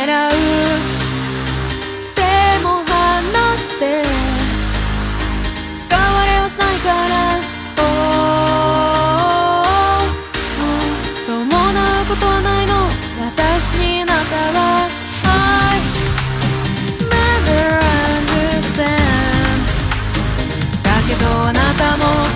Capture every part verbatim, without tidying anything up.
狙う。でも話して変われはしないから、伴うことはないの私にあなたは。 I never understand だけどあなたも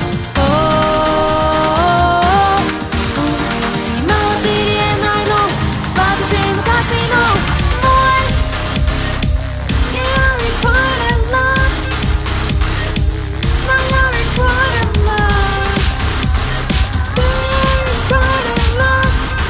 今は知り得ないの私の旅の Boy You're required love Now you're required love You're required love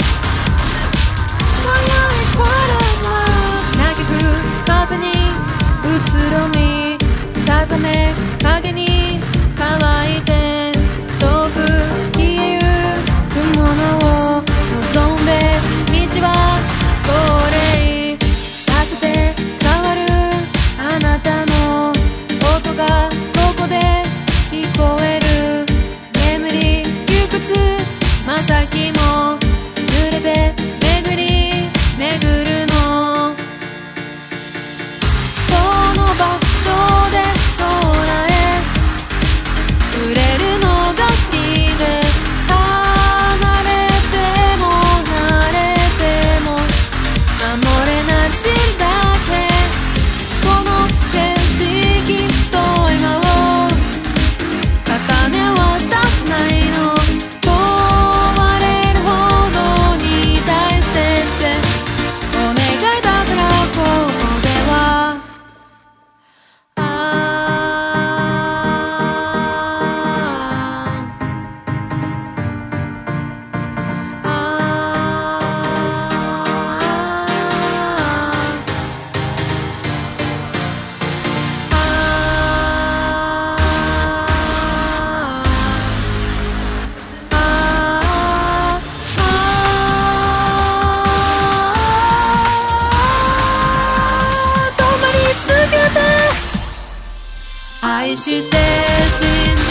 Now you're required love 嘆く風に移ろみさざめ影に乾いて遠く消えゆくものを望んで道は高齢させて変わるあなたの音がここで聞こえる。眠りゆくつまさきも濡れて巡り巡るのこの場所で空へ触れるのが好きで離れても慣れても守れない知るだけこの景色と今を重ね合わせたくないの問われるほどに大切でお願いだからここでは愛して死ん